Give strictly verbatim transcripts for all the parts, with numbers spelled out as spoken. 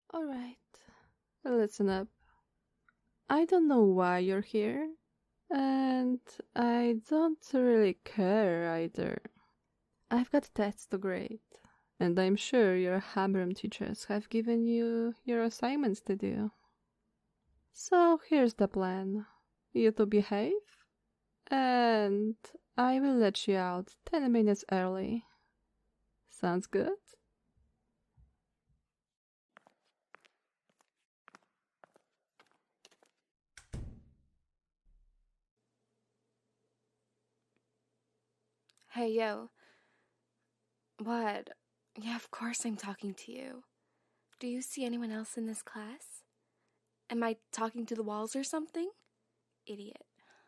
Alright, listen up. I don't know why you're here, and I don't really care either. I've got tests to grade, and I'm sure your Habram teachers have given you your assignments to do. So here's the plan. You to behave, and I will let you out ten minutes early. Sounds good? Hey, yo. What? Yeah, of course I'm talking to you. Do you see anyone else in this class? Am I talking to the walls or something? Idiot.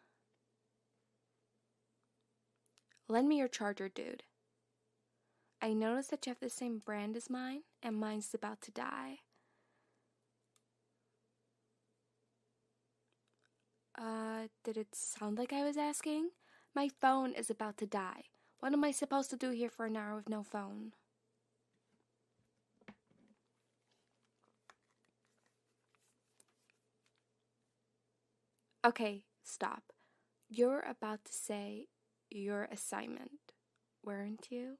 Lend me your charger, dude. I noticed that you have the same brand as mine, and mine's about to die. Uh, did it sound like I was asking? My phone is about to die. What am I supposed to do here for an hour with no phone? Okay, stop. You're about to say your assignment, weren't you?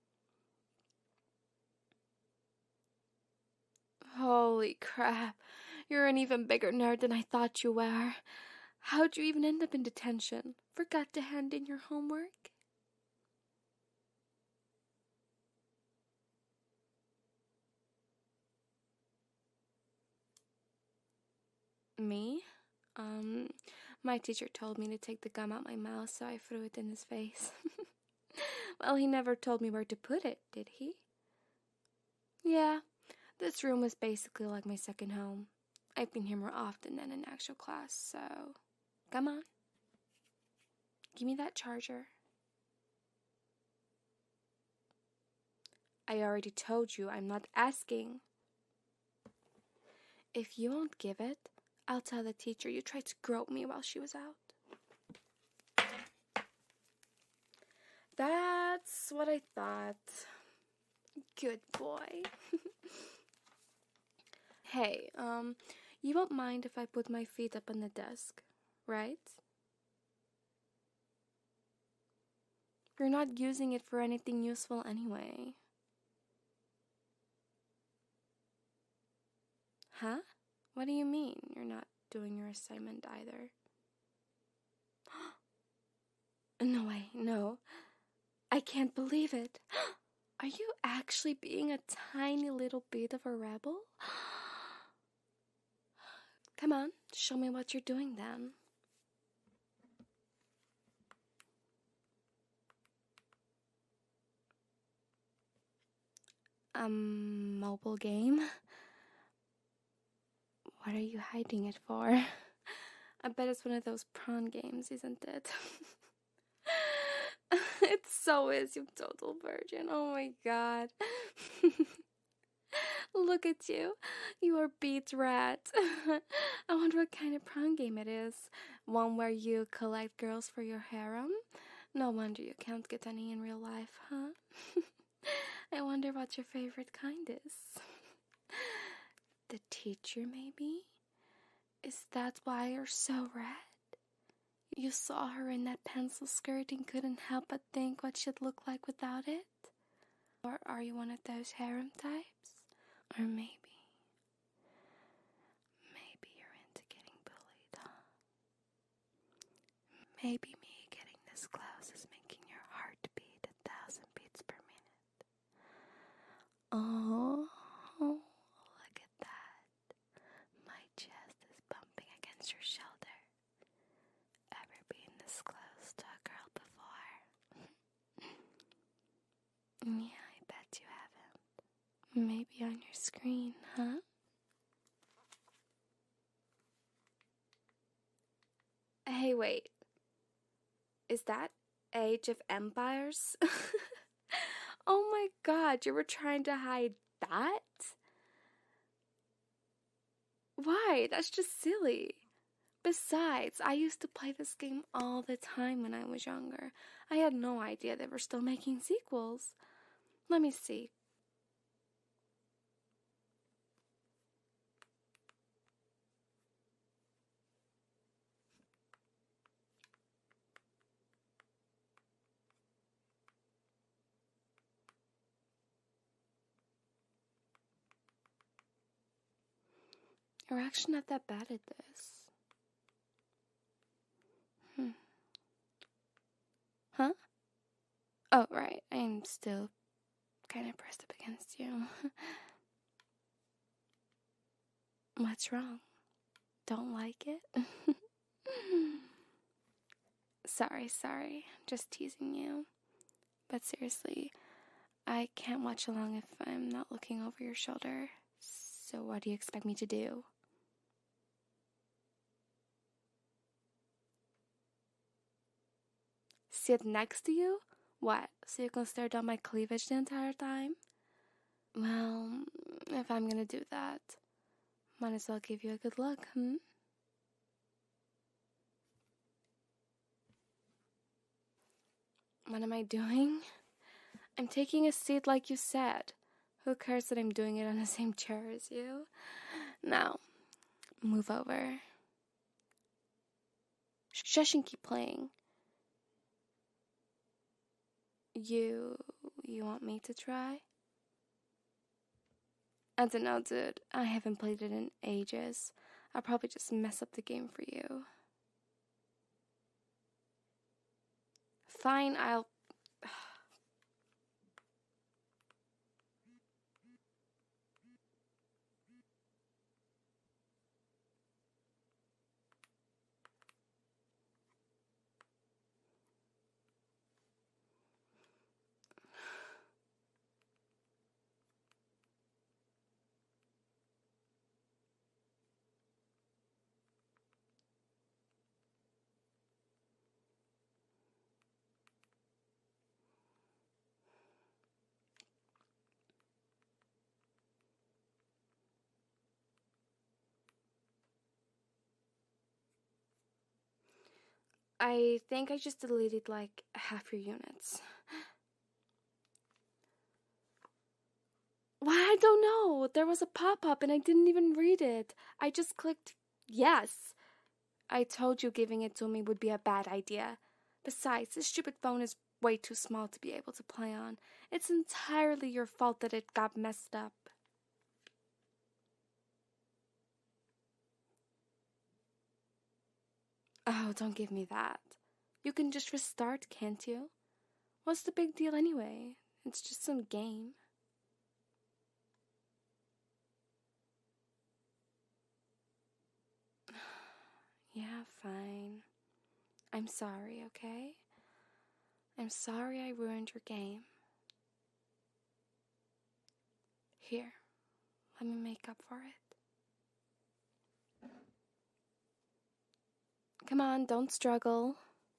Holy crap. You're an even bigger nerd than I thought you were. How'd you even end up in detention? Forgot to hand in your homework? Me? Um, my teacher told me to take the gum out my mouth, so I threw it in his face. Well, he never told me where to put it, did he? Yeah, this room was basically like my second home. I've been here more often than in actual class, so... Come on. Give me that charger. I already told you I'm not asking. If you won't give it, I'll tell the teacher you tried to grope me while she was out. That's what I thought. Good boy. Hey, um, you won't mind if I put my feet up on the desk, right? You're not using it for anything useful anyway. Huh? What do you mean you're not doing your assignment either? No way, no. I can't believe it. Are you actually being a tiny little bit of a rebel? Come on, show me what you're doing then. Um, mobile game? What are you hiding it for? I bet it's one of those prawn games, isn't it? It so is, you total virgin. Oh my god. Look at you. You are beat rat. I wonder what kind of prawn game it is. One where you collect girls for your harem? No wonder you can't get any in real life, huh? I wonder what your favorite kind is. The teacher, maybe? Is that why you're so red? You saw her in that pencil skirt and couldn't help but think what she'd look like without it? Or are you one of those harem types? Or maybe, maybe you're into getting bullied, huh? Maybe me getting this close is making your heart beat a thousand beats per minute. Oh, look at that. My chest is bumping against your shoulder. Ever been this close to a girl before? Yeah, I bet you haven't. Maybe on your screen, huh? Hey, wait. Is that Age of Empires? Oh my god, you were trying to hide that? Why? That's just silly. Besides, I used to play this game all the time when I was younger. I had no idea they were still making sequels. Let me see. You're actually not that bad at this. Hmm. Huh? Oh, right. I'm still kind of pressed up against you. What's wrong? Don't like it? Sorry, sorry. Just teasing you. But seriously, I can't watch along if I'm not looking over your shoulder. So what do you expect me to do? Sit next to you? What, so you can stare down my cleavage the entire time? Well, if I'm gonna do that, might as well give you a good look, hmm? What am I doing? I'm taking a seat like you said. Who cares that I'm doing it on the same chair as you? Now, move over. Shush and keep playing. You... you want me to try? I don't know, dude. I haven't played it in ages. I'll probably just mess up the game for you. Fine, I'll... I think I just deleted like half your units. Why? I don't know. There was a pop-up and I didn't even read it. I just clicked yes. I told you giving it to me would be a bad idea. Besides, this stupid phone is way too small to be able to play on. It's entirely your fault that it got messed up. Oh, don't give me that. You can just restart, can't you? What's the big deal anyway? It's just some game. Yeah, fine. I'm sorry, okay? I'm sorry I ruined your game. Here, let me make up for it. Come on, don't struggle.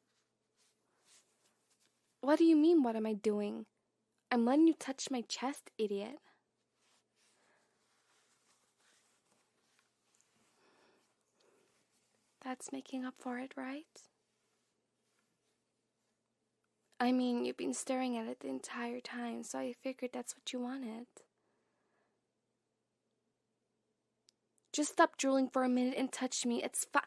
What do you mean, what am I doing? I'm letting you touch my chest, idiot. That's making up for it, right? I mean, you've been staring at it the entire time, so I figured that's what you wanted. Just stop drooling for a minute and touch me. It's fine.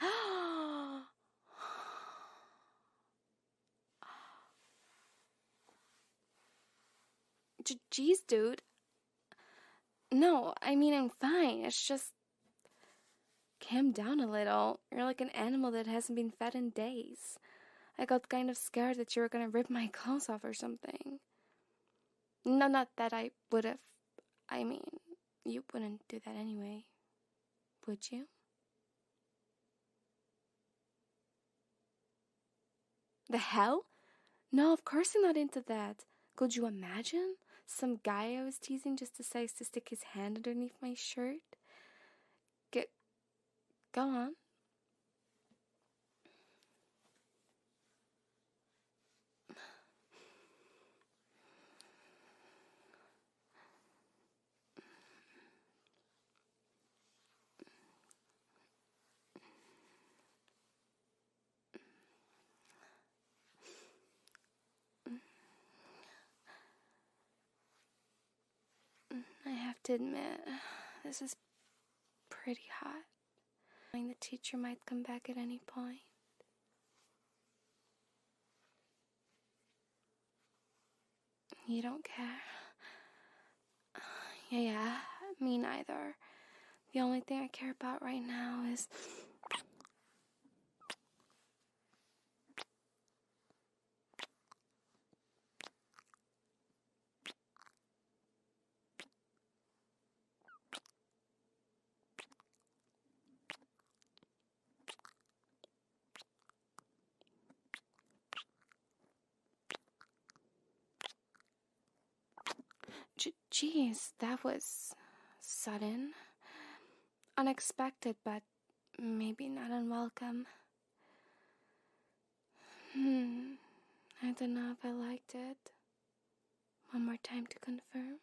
Jeez, dude. No, I mean, I'm fine. It's just... calm down a little. You're like an animal that hasn't been fed in days. I got kind of scared that you were gonna rip my clothes off or something. No, not that I would have. I mean, you wouldn't do that anyway. Would you? The hell? No, of course I'm not into that. Could you imagine? Some guy I was teasing just decides to stick his hand underneath my shirt? Get, go on. I have to admit, this is pretty hot. Knowing the teacher might come back at any point. You don't care? Yeah, yeah, me neither. The only thing I care about right now is... Jeez, that was sudden. Unexpected, but maybe not unwelcome. Hmm, I don't know if I liked it. One more time to confirm.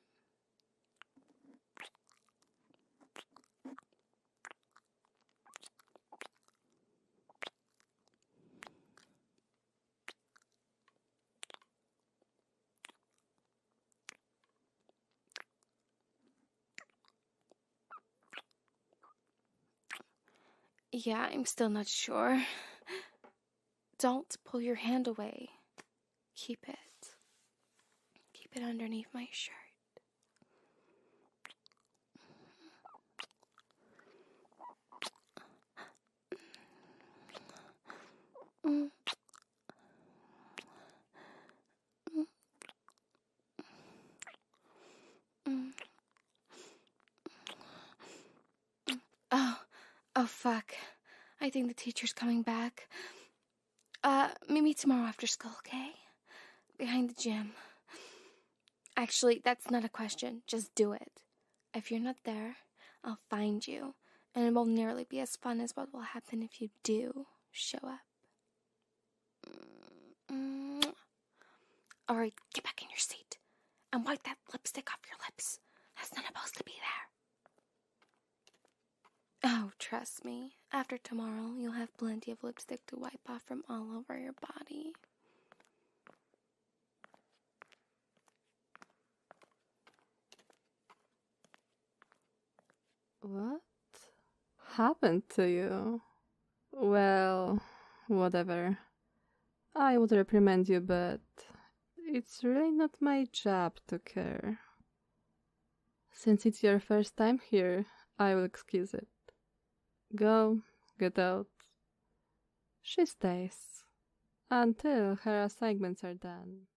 Yeah, I'm still not sure. Don't pull your hand away. Keep it. Keep it underneath my shirt. Mm. Mm. Mm. Oh, oh fuck. I think the teacher's coming back. Uh, meet me tomorrow after school, okay? Behind the gym. Actually, that's not a question. Just do it. If you're not there, I'll find you. And it won't nearly be as fun as what will happen if you do show up. Mm. Alright, get back in your seat. And wipe that lipstick off your lips. That's not supposed to be there. Oh, trust me. After tomorrow, you'll have plenty of lipstick to wipe off from all over your body. What happened to you? Well, whatever. I would reprimand you, but it's really not my job to care. Since it's your first time here, I will excuse it. Go, get out. She stays until her assignments are done.